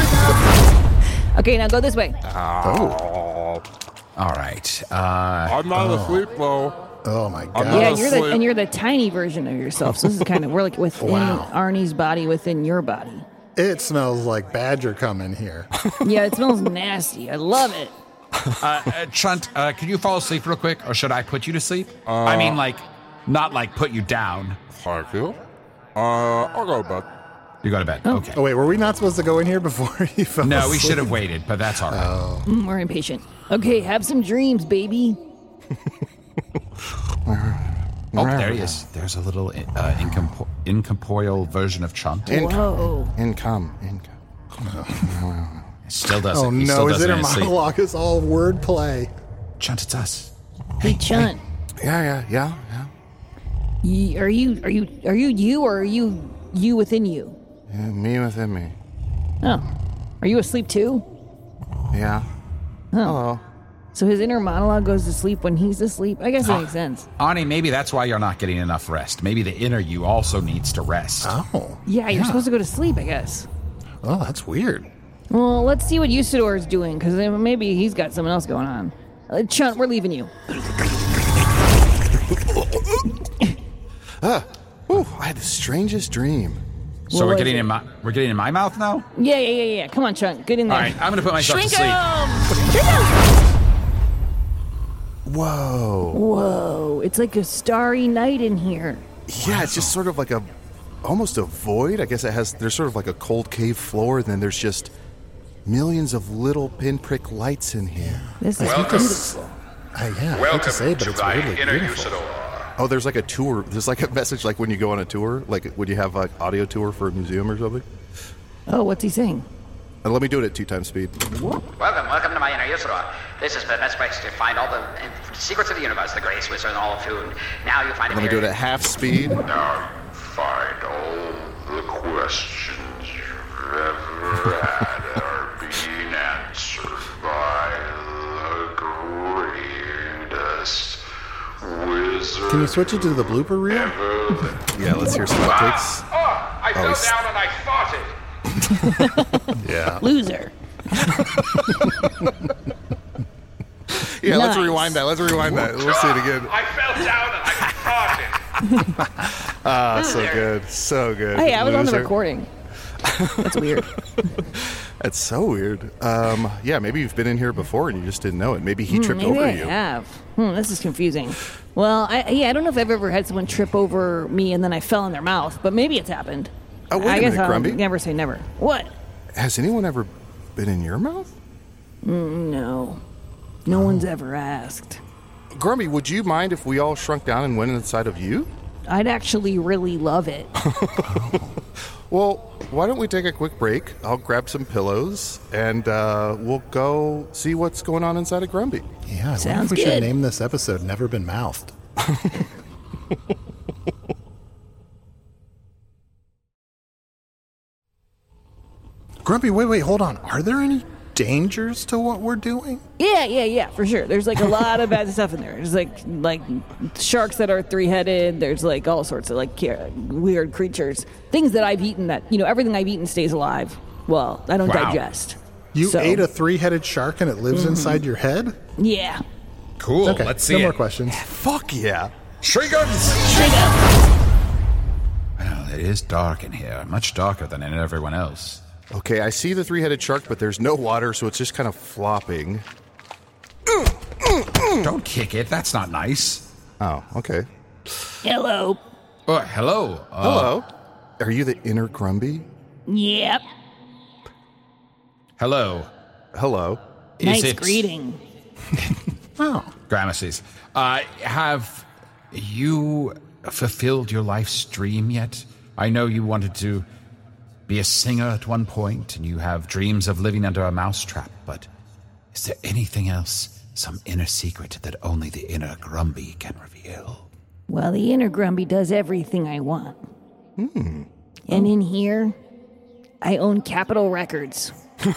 Okay, now go this way. Oh. All right. Uh, I'm not asleep, though. Oh, my God. I'm Yeah, not you're the asleep. and you're the tiny version of yourself. So this is kind of we're like within Wow. Arnie's body within your body. It smells like badger cum in here. Yeah, it smells nasty. I love it. uh, uh, Chunt, uh, can you fall asleep real quick, or should I put you to sleep? I mean, like, not like put you down. Thank you. Uh, I'll go to bed. You go to bed. Okay. Oh, wait. Were we not supposed to go in here before he fell No, we asleep? should have waited, but that's all right. Mm, we're impatient. Okay, have some dreams, baby. Oh, there he is. There's a little uh, incompo- incorporeal version of Chunt. Whoa. Income. Income. Still doesn't. Oh, he still no. His doesn't inner in his sleep. monologue is all wordplay. Chunt, it's us. Hey, Chunt. Yeah, yeah, yeah, yeah. Ye- Are you are you are you you or are you you within you? Yeah, me within me. Oh, are you asleep too? Yeah. Hello. So his inner monologue goes to sleep when he's asleep. I guess that makes sense. Ani, maybe that's why you're not getting enough rest. Maybe the inner you also needs to rest. Oh. Yeah, you're supposed to go to sleep. I guess. Oh, that's weird. Well, let's see what Usador is doing because maybe he's got something else going on. Uh, Chunt, we're leaving you. Ooh, I had the strangest dream. so What we're was getting it? in my we're getting in my mouth now. Yeah, yeah, yeah, yeah. Come on, Chunt, get in there. All right, I'm gonna put myself Shrink to sleep. him! Shrink him! Whoa. Whoa, it's like a starry night in here. Yeah, it's just sort of like a, almost a void. I guess it has, there's sort of like a cold cave floor, and then there's just millions of little pinprick lights in here. This is Welcome. beautiful. Uh, yeah, I hate to Welcome say it, but to it's thy weirdly inner beautiful. Usador. Oh, there's like a tour. There's like a message like when you go on a tour, like when you have like audio tour for a museum or something. Oh, what's he saying? And let me do it at two times speed. Welcome, welcome to my inner Usador. This is the best place to find all the uh, secrets of the universe, the greatest wizard in all of food. Now you find it Let me do here. it at half speed. Now you find all the questions you've ever had are being answered by the greatest wizard. Can you switch it to the blooper reel? ever. Yeah, let's hear some outtakes. Oh, I fell he's- down and I farted. Yeah. Loser. Yeah, let's Nice. rewind that. Let's rewind that. We'll see it again. I fell down and I farted. Ah, so good. So good. Hey, I was on the Loser. recording. That's weird. That's so weird. Um, yeah, maybe you've been in here before and you just didn't know it. Maybe he tripped Maybe over I you. have. Hmm, this is confusing. Well, I, yeah, I don't know if I've ever had someone trip over me and then I fell in their mouth, but maybe it's happened. Oh, wait I a guess minute, I'll Grumby. never say never. What? Has anyone ever been in your mouth? No. No one's ever asked. Grumby, would you mind if we all shrunk down and went inside of you? I'd actually really love it. Well, why don't we take a quick break? I'll grab some pillows and uh, we'll go see what's going on inside of Grumby. Yeah, I wonder Sounds if we should good. name this episode Never Been Mouthed. Grumpy, wait, wait, hold on. Are there any dangers to what we're doing? Yeah, yeah, yeah, for sure. There's like a lot of bad stuff in there. There's like like sharks that are three-headed. There's like all sorts of like weird creatures. Things that I've eaten that, you know, everything I've eaten stays alive. Well, I don't Wow. digest. You So- ate a three-headed shark and it lives Mm-hmm. inside your head? Yeah. Cool. Okay, Let's see no it. more questions. Fuck yeah. Triggers! Well, it is dark in here. Much darker than in everyone else. Okay, I see the three-headed shark, but there's no water, so it's just kind of flopping. Don't kick it. That's not nice. Oh, okay. Hello. Oh, hello. Uh, Hello. Are you the inner Grumby? Yep. Hello. Hello. Is Nice it- greeting. Oh, Gramercies. Uh, have you fulfilled your life's dream yet? I know you wanted to be a singer at one point, and you have dreams of living under a mousetrap, but is there anything else, some inner secret that only the inner Grumby can reveal? Well, the inner Grumby does everything I want. Hmm. And in here, I own Capitol Records.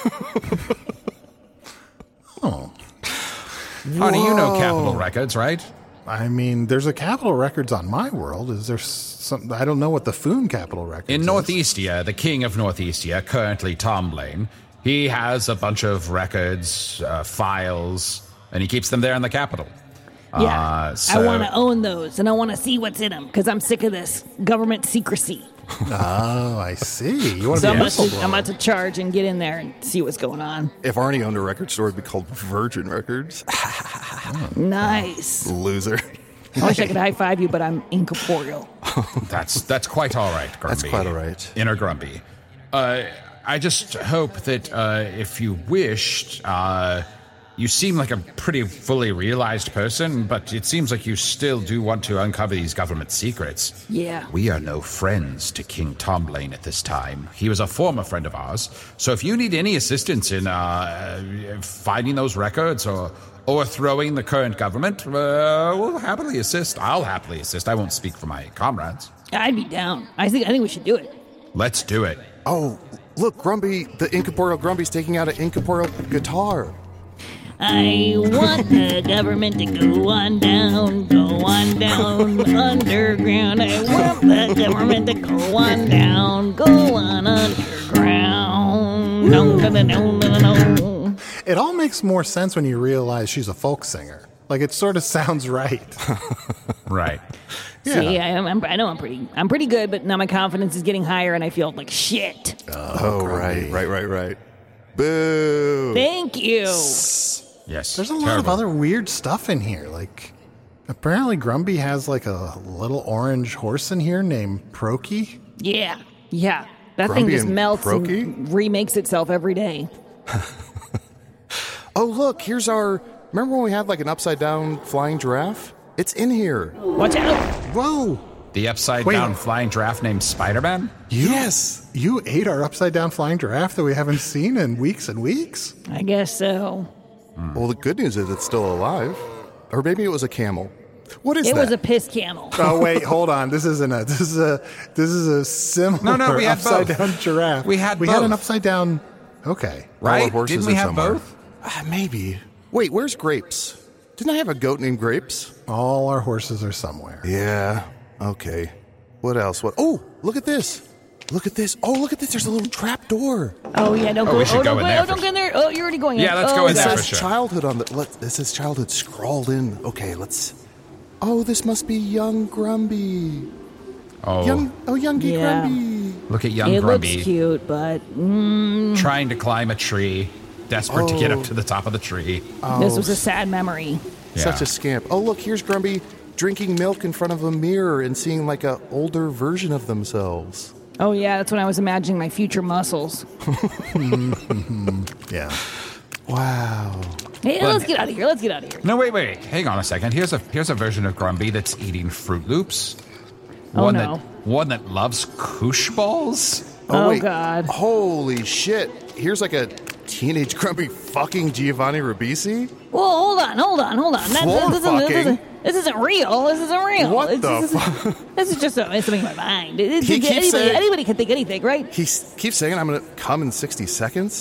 oh. Honey, you know Capitol Records, right? I mean, there's a Capitol Records on my world. Is there some? I don't know what the Foon Capitol Records In is. Northeastia, the king of Northeastia, currently Tom Blaine, he has a bunch of records, uh, files, and he keeps them there in the Capitol. Yeah. Uh, so, I want to own those, and I want to see what's in them, because I'm sick of this government secrecy. Oh, I see. You want So to I'm be a about to, whistleblower. I'm about to charge and get in there and see what's going on. If Arnie owned a record store, it'd be called Virgin Records. Nice. Loser. I wish I could high five you, but I'm incorporeal. That's that's quite all right, Grumby. That's quite all right. Inner Grumby. Uh, I just hope that uh, if you wished, uh, you seem like a pretty fully realized person, but it seems like you still do want to uncover these government secrets. Yeah. We are no friends to King Tom Blaine at this time. He was a former friend of ours. So if you need any assistance in uh, finding those records or overthrowing the current government, uh, we'll happily assist. I'll happily assist. I won't speak for my comrades. I'd be down. I think I think we should do it. Let's do it. Oh, look, Grumby, the incorporeal Grumby's taking out an incorporeal guitar. I want the government to go on down, go on down underground. I want the government to go on down, go on underground. No, no, no, no, no, no. It all makes more sense when you realize she's a folk singer. Like, it sort of sounds right. Right. Yeah. See, I, am, I'm, I know I'm pretty, I'm pretty good, but now my confidence is getting higher, and I feel like shit. Oh, right, right, right, right. Boo. Thank you. Yes. There's a lot of terrible. other weird stuff in here. Like, apparently Grumby has like a little orange horse in here named Proky. Yeah, yeah. That thing Grumpy just and melts Proky? and remakes itself every day. Oh, look, here's our... Remember when we had like an upside-down flying giraffe? It's in here. Watch out! Whoa! The upside Wait. down flying giraffe named Spider-Man? Yes. You ate our upside down flying giraffe that we haven't seen in weeks and weeks? I guess so. Well, the good news is it's still alive. Or maybe it was a camel. What is It that? was a piss camel. Oh wait, hold on. This isn't a. This is a. This is a similar No, no, we had upside both. down giraffe. We had we had an both. upside down. Okay. All our Right? horses Didn't we are have somewhere. both? Ah, maybe. Wait, where's Grapes? Didn't I have a goat named Grapes? All our horses are somewhere. Yeah. Okay. What else? What? Oh, look at this. Look at this. Oh, look at this. There's a little trap door. Oh yeah, don't Oh, go. we should oh, go don't in go. there Oh, don't for go in there. Oh, you're already going in. Yeah, let's oh, go in It there God. says for sure. childhood on the. Let, it says childhood scrawled in. Okay, let's. Oh, this must be young Grumby. Oh, Young. Oh, youngy Yeah. Grumby. look at young It looks Grumby cute, but mm, trying to climb a tree, desperate to get Oh. up to the top of the tree. this was a sad memory. Such Yeah. a scamp. Oh, look, here's Grumby drinking milk in front of a mirror and seeing like a older version of themselves. Oh yeah, that's when I was imagining my future muscles. Yeah. Wow. Hey, Well, let's get out of here. Let's get out of here. No, wait, wait, hang on a second. Here's a here's a version of Grumby that's eating Fruit Loops. Oh, one no. that one that loves koosh balls. Oh, wait. God. Holy shit. Here's like a teenage Grumby fucking Giovanni Ribisi. Well, hold on, hold on, hold on. That, Floor this, isn't, this, fucking? isn't, this isn't real. This isn't real. What It's- the this, fu- is, this is just a, it's something in my mind. It, it's, He keeps anybody, saying- anybody can think anything, right? He s- keeps saying I'm going to come in sixty seconds.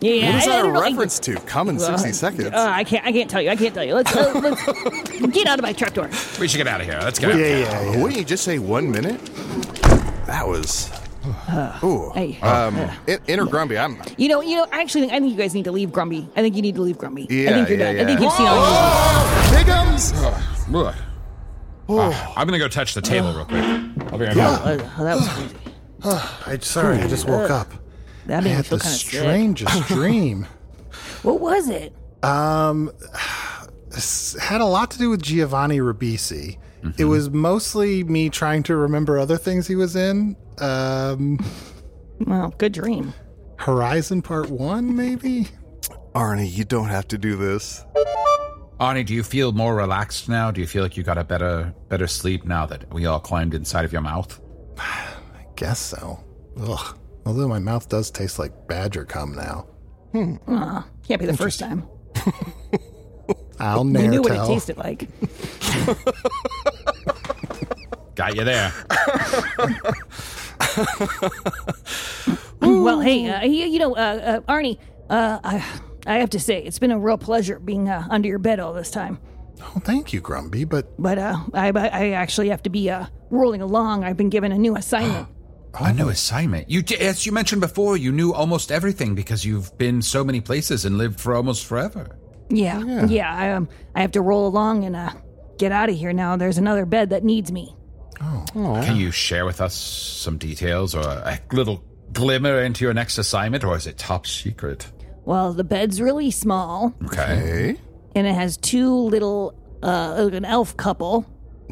Yeah, What is I- I that a don't know. reference to? Come in sixty seconds. Uh, I can't. I can't tell you. I can't tell you. Let's, uh, let's get out of my trapdoor. We should get out of here. Let's get Yeah, out. yeah, yeah. Wouldn't you just say one minute? That was. Ooh. Hey, Um, uh, in- Inner Grumpy, I'm. you know, you know. I actually think I think you guys need to leave Grumpy. I think you need to leave Grumpy. Yeah, I think you're yeah, done. yeah. I think you've seen all you. Bigums! Ugh. Uh, I'm gonna go touch the table real quick. I'll be right back. Oh, that was crazy. I sorry, I just woke up. That I made me had feel the kind of sick. strangest dream. What was it? Um, s- had a lot to do with Giovanni Ribisi. Mm-hmm. It was mostly me trying to remember other things he was in. Um, Well, good dream. Horizon Part One, maybe. Arnie, you don't have to do this. Arnie, do you feel more relaxed now? Do you feel like you got a better better sleep now that we all climbed inside of your mouth? I guess so. Ugh. Although my mouth does taste like badger cum now. Aw, can't be the first time. I'll You ne'er knew what it tell. tasted like. Got you there. Well, hey, uh, you, you know, uh, uh, Arnie, uh, I, I have to say, it's been a real pleasure being uh, under your bed all this time. Oh, thank you, Grumpy, but But uh, I, I actually have to be uh, rolling along. I've been given a new assignment. A new assignment. You, d- as you mentioned before, you knew almost everything because you've been so many places and lived for almost forever. Yeah, yeah. yeah I, um, I have to roll along and uh, get out of here now. There's another bed that needs me. Can you share with us some details or a little glimmer into your next assignment, or is it top secret? Well, the bed's really small, Okay. and it has two little, uh, an elf couple.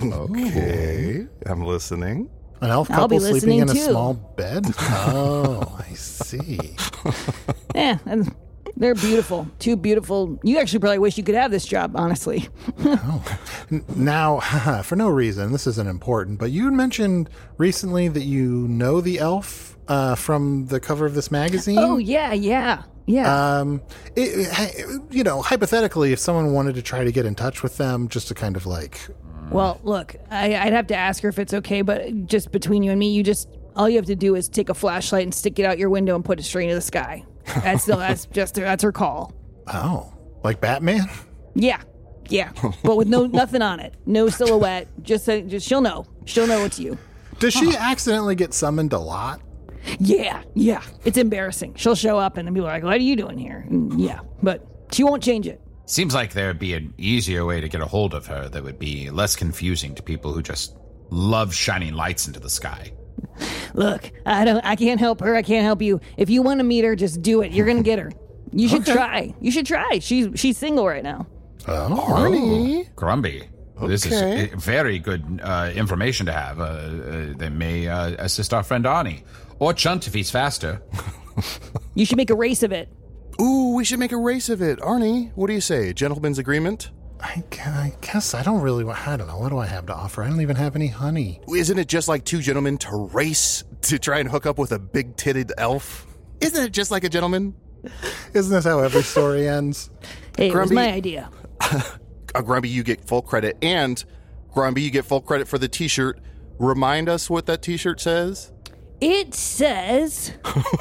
Okay, I'm listening. an elf I'll be couple sleeping in a listening, too. small bed? Oh, I see. Yeah, and they're beautiful. Two beautiful. You actually probably wish you could have this job, honestly. N- Now, for no reason, this isn't important, but you mentioned recently that you know the elf uh, from the cover of this magazine. Oh, yeah, yeah, yeah. Um, it, it- you know, hypothetically, if someone wanted to try to get in touch with them, just to kind of like, Well, look, I, I'd have to ask her if it's okay, but just between you and me, you just, all you have to do is take a flashlight and stick it out your window and put it straight into the sky. That's still, that's just, that's her call. oh, like Batman? Yeah, yeah, but with no nothing on it, no silhouette. Just, uh, just she'll know. She'll know it's you. Does she accidentally get summoned a lot? Yeah, yeah. It's embarrassing. She'll show up and then people are like, "What are you doing here?" And yeah, but she won't change it. Seems like there'd be an easier way to get a hold of her that would be less confusing to people who just love shining lights into the sky. Look, I don't. I can't help her. I can't help you. If you want to meet her, just do it. You're gonna get her. You should try. You should try. She's she's single right now. Oh, Arnie. Grumpy. This is Okay. uh, very good uh, information to have. Uh, uh, that may uh, assist our friend Arnie. Or Chunt if he's faster. You should make a race of it. Ooh, we should make a race of it. Arnie, what do you say? Gentleman's agreement? I, gu- I guess I don't really. wa- I don't know. What do I have to offer? I don't even have any honey. Isn't it just like two gentlemen to race to try and hook up with a big-titted elf? Isn't it just like a gentleman? Isn't this how every story ends? Hey, it was Grumpy. my idea. Uh, Grumpy, you get full credit. And, Grumpy, you get full credit for the t-shirt. Remind us what that t-shirt says? It says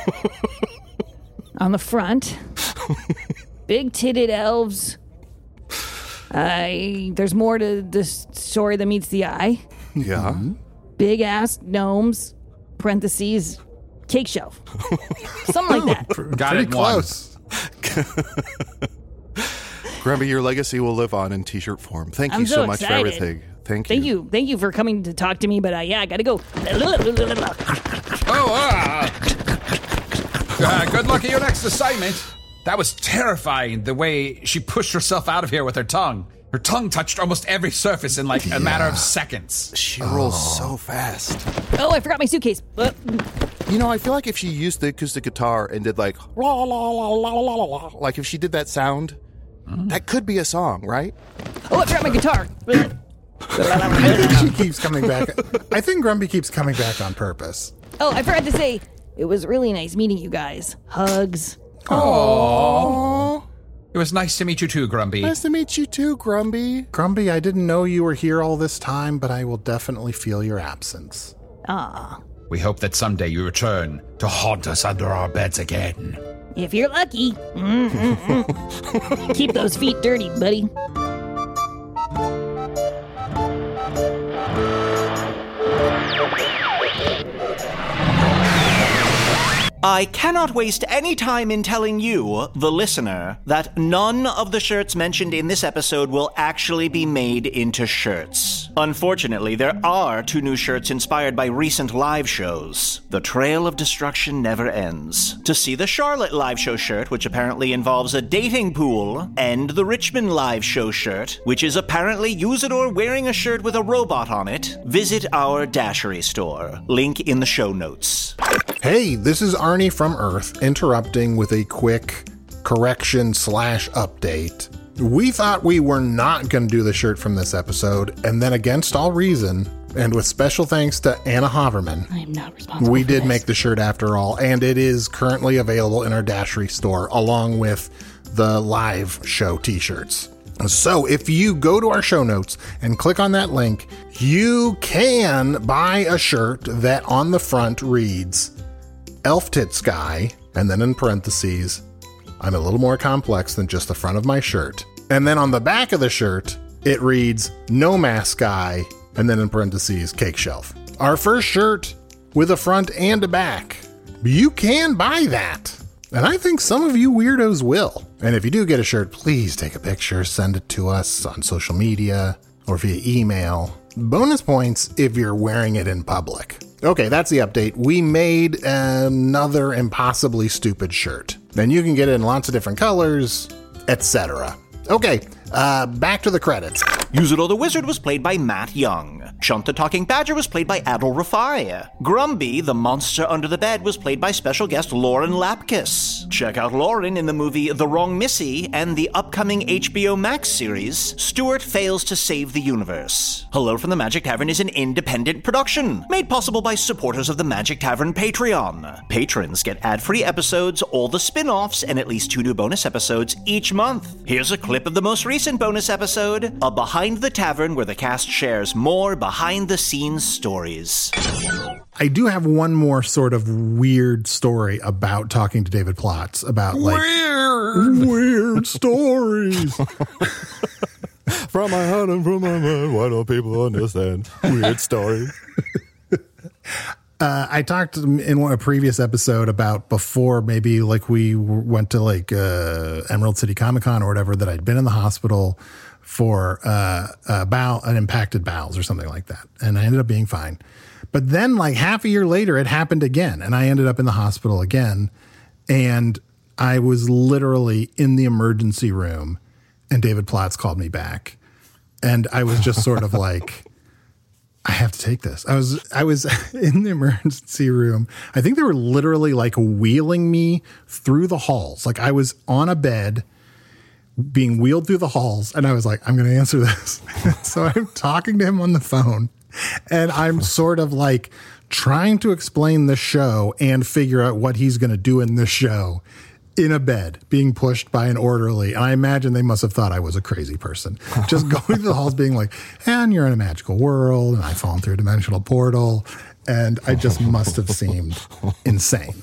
on the front, big titted elves. I there's more to this story than meets the eye. Yeah. Big ass gnomes, parentheses, cake shelf. Something like that. Got Pretty it in one. close. Grumpy, your legacy will live on in t-shirt form. Thank I'm you so so, much excited. for everything. Thank you. Thank you. Thank you for coming to talk to me, but uh, yeah, I gotta go. Oh, ah. Uh, good luck at your next assignment. That was terrifying, the way she pushed herself out of here with her tongue. Her tongue touched almost every surface in like a matter of seconds. She rolls so fast. Oh, I forgot my suitcase. Uh, You know, I feel like if she used the acoustic guitar and did like, la, la, la, la, la, la, la, like if she did that sound, that could be a song, right? oh, I forgot my guitar. I think she keeps coming back. I think Grumpy keeps coming back on purpose. Oh, I forgot to say, it was really nice meeting you guys. Hugs. Aww. It was nice to meet you too, Grumpy. Nice to meet you too, Grumpy. Grumpy, I didn't know you were here all this time, but I will definitely feel your absence. Ah. We hope that someday you return to haunt us under our beds again. If you're lucky. Mm-mm-mm. Keep those feet dirty, buddy. I cannot waste any time in telling you, the listener, that none of the shirts mentioned in this episode will actually be made into shirts. Unfortunately, there are two new shirts inspired by recent live shows. The Trail of Destruction never ends. To see the Charlotte live show shirt, which apparently involves a dating pool, and the Richmond live show shirt, which is apparently Usador wearing a shirt with a robot on it, visit our Dashery store. Link in the show notes. Hey, this is Arnie from Earth, interrupting with a quick correction slash update. We thought we were not going to do the shirt from this episode, and then against all reason, and with special thanks to Anna Haverman, I am not responsible we for did this. make the shirt after all, and it is currently available in our Dashery store, along with the live show t-shirts. So if you go to our show notes and click on that link, you can buy a shirt that on the front reads Elf Tits Guy, and then in parentheses, I'm a little more complex than just the front of my shirt. And then on the back of the shirt, it reads No Mask Guy, and then in parentheses, Cake Shelf. Our first shirt with a front and a back. You can buy that. And I think some of you weirdos will. And if you do get a shirt, please take a picture, send it to us on social media or via email. Bonus points if you're wearing it in public. Okay, that's the update. We made another impossibly stupid shirt. And you can get it in lots of different colors, et cetera. Okay, uh, back to the credits. Usador the Wizard was played by Matt Young. Chunt the Talking Badger was played by Adol Rafai. Grumby, the monster under the bed, was played by special guest Lauren Lapkus. Check out Lauren in the movie The Wrong Missy and the upcoming H B O Max series, Stuart Fails to Save the Universe. Hello from the Magic Tavern is an independent production, made possible by supporters of the Magic Tavern Patreon. Patrons get ad-free episodes, all the spin-offs, and at least two new bonus episodes each month. Here's a clip of the most recent bonus episode, a Behind the Tavern, where the cast shares more behind-the-scenes stories. I do have one more sort of weird story about talking to David Plotz about like Weird. weird stories. From my heart and from my mind, why don't people understand? Weird story. Uh, I talked in one, a previous episode about before maybe like we went to like uh, Emerald City Comic Con or whatever, that I'd been in the hospital for uh, a bowel, an impacted bowels or something like that. And I ended up being fine. But then like half a year later, it happened again. And I ended up in the hospital again. And I was literally in the emergency room and David Plotz called me back. And I was just sort of like, I have to take this. I was I was in the emergency room. I think they were literally like wheeling me through the halls. Like I was on a bed being wheeled through the halls, and I was like, I'm going to answer this. So I'm talking to him on the phone, and I'm sort of like trying to explain the show and figure out what he's going to do in this show in a bed, being pushed by an orderly. And I imagine they must have thought I was a crazy person. Just going through the halls being like, and you're in a magical world, and I've fallen through a dimensional portal. And I just must have seemed insane.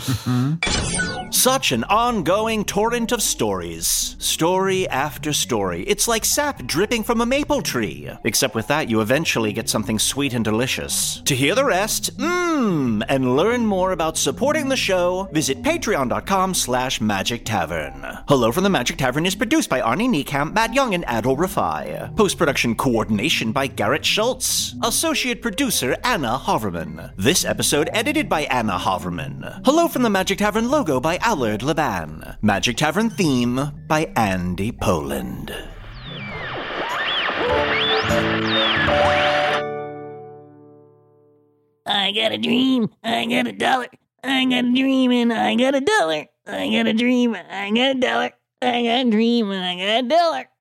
Such an ongoing torrent of stories. Story after story. It's like sap dripping from a maple tree. Except with that, you eventually get something sweet and delicious. To hear the rest, mmm, and learn more about supporting the show, visit patreon.com slash magic tavern. Hello from the Magic Tavern is produced by Arnie Niekamp, Matt Young, and Adol Rafai. Post-production coordination by Garrett Schultz. Associate producer Anna Haverman. This episode edited by Anna Haverman. Hello from the Magic Tavern logo by Allard Laban. Magic Tavern theme by Andy Poland. I got a dream. I got a dollar. I got a dream and I got a dollar. I got a dream. I got a dollar. I got a dream and I got a dollar.